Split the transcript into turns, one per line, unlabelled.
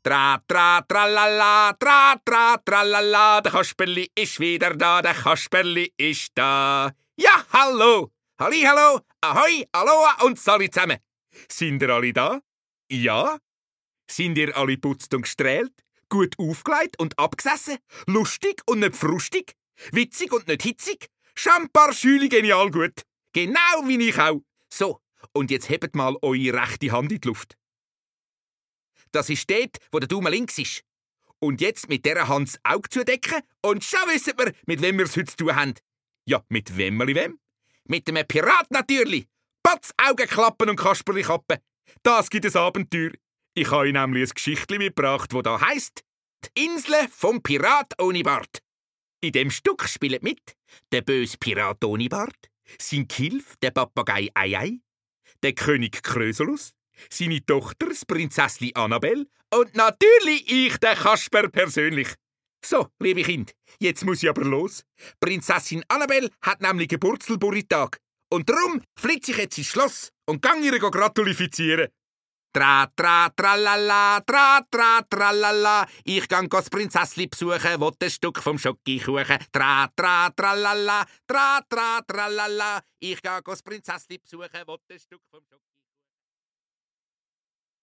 Tra, tra, tralala, tra, tra, tralala, der Kasperli ist wieder da, der Kasperli ist da. Ja, hallo, hallo, ahoi, aloha und sali zusammen. Sind ihr alle da? Ja? Sind ihr alle putzt und gestrählt? Gut aufgelegt und abgesessen? Lustig und nicht frustig? Witzig und nicht hitzig? Champarschüli genial gut. Genau wie ich auch. So, und jetzt hebt mal eure rechte Hand in die Luft. Das ist dort, wo der Daumen links ist. Und jetzt mit dieser Hand das Auge zudecken und schon wissen wir, mit wem wir es heute zu tun haben. Ja, mit wem? Mit einem Pirat natürlich. Patz, Augenklappen und Kasperli-Kappen. Das gibt ein Abenteuer. Ich habe Ihnen nämlich ein Geschichtchen mitgebracht, das da heisst «Die Insel vom Pirat ohne Bart». In dem Stück spielen mit der böse Pirat ohne Bart, sein Gehilf, der Papagei Ei, der König Krösulus, seine Tochter, das Prinzessli Annabelle und natürlich ich, der Kasper persönlich. So, liebe Kind, jetzt muss ich aber los. Prinzessin Annabelle hat nämlich Geburtselburitag. Und darum flitze ich jetzt ins Schloss und gang ihr gratulifizieren. Tra, tra, tralala, tra, tra, tralala. Ich gang das Prinzessli besuchen, will ein Stück vom Schokokuchen. Tra, tra, tralala, tra, tra, tralala. Ich gang das Prinzessli besuchen, will ein Stück vom Schokokuchen.